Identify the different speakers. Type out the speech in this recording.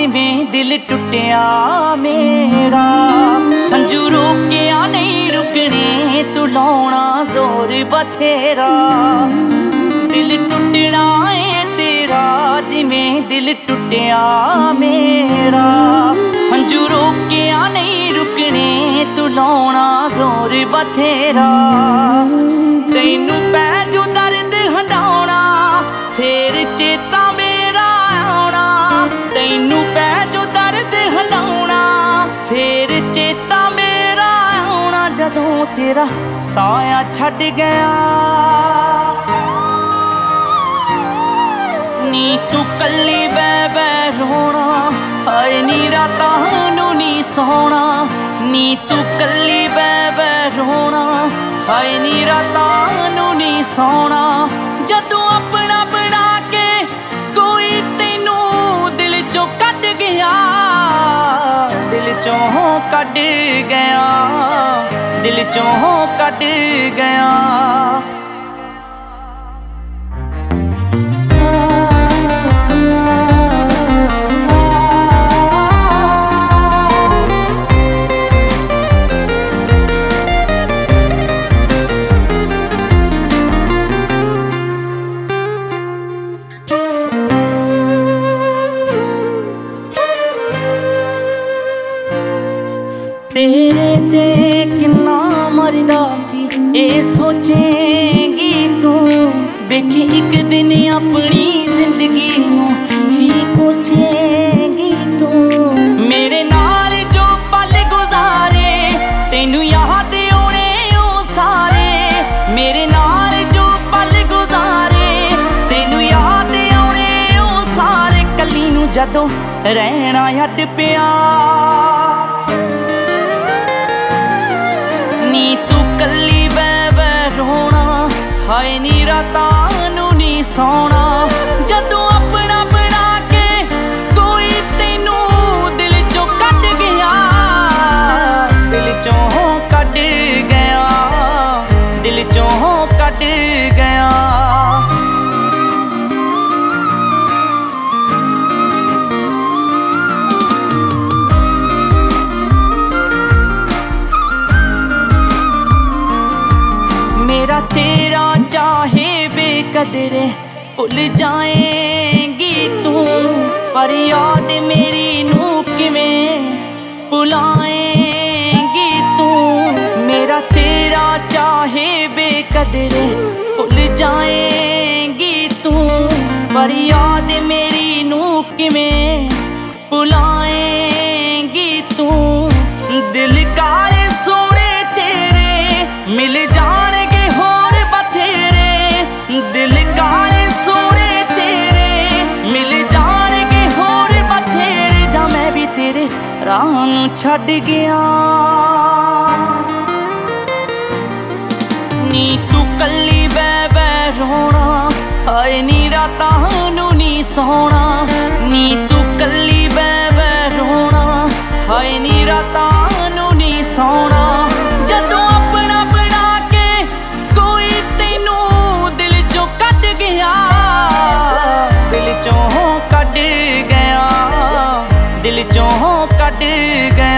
Speaker 1: जिवें दिल टुटिया मेरा। हंझू रोकिया नहीं रुकने तू लाउणा जोर बथेरा। दिल टुटना है तेरा जिवें दिल टुटिया मेरा। हंझू रोकिया नहीं रुकने तू लाउणा जोर बथेरा। तैनू पै जो दर्द हंडाउणा फेर चेता मेरा आउणा। तैनू पै जो दर्द हंडाउणा फेर चेता मेरा आउणा। जदों तेरा साया छड्ड गया नी तू कल्ली बै बै रोना। हाय नी रातां नूं नी सोना नी तू कल्ली बै बै रोना। हाय नी रातां नूं नी सोना। जदों अपना बना के कोई तैनू दिल चों कढ गया। दिल चों कढ गया दिल चों कढ गया। तेरे ते किन्ना मरदा सी ए सोचेंगी तू। वेखी एक दिन अपनी जिंदगी नूं ही कोसेंगी तू। मेरे नाल जो पल गुजारे तैनू याद आउणे ओ सारे। मेरे नाल जो पल गुजारे तैनू याद आउणे ओ सारे। कल्ली नूं जदों रहना अड पिया नी तू कल्ली बै बै रोना। हाय नी रातां नूं नी सोना। जदों अपना बना के कोई तैनू दिल चों कढ गया। दिल चों कढ गया दिल चों कढ गया। मेरा चेहरा चाहे बेकदरे भुल जाएंगी तू। पर याद मेरी नूं किवें भुलाएंगी तू। मेरा चेहरा चाहे बेकदरे भुल जाएंगी तू। पर याद मेरी नूं किवें भुलाएंगी तू। दिल काले सोने चेहरे मिल जाणगे होर बथेरे। दिल काले सोने चेहरे मिल जाणगे होर बथेरे। जां मैं भी तेरे राह नूं छड्ड गया नी तू कल्ली बै बै रोना। हाय नी रातां नूं नी सोना नी तू कल्ली बै बै रोना। हाय नी रातां नूं नी सोना। जदों अपना बना के कोई तैनू दिल चों कढ गया। दिल चों कढ गया दिल चों कढ गया।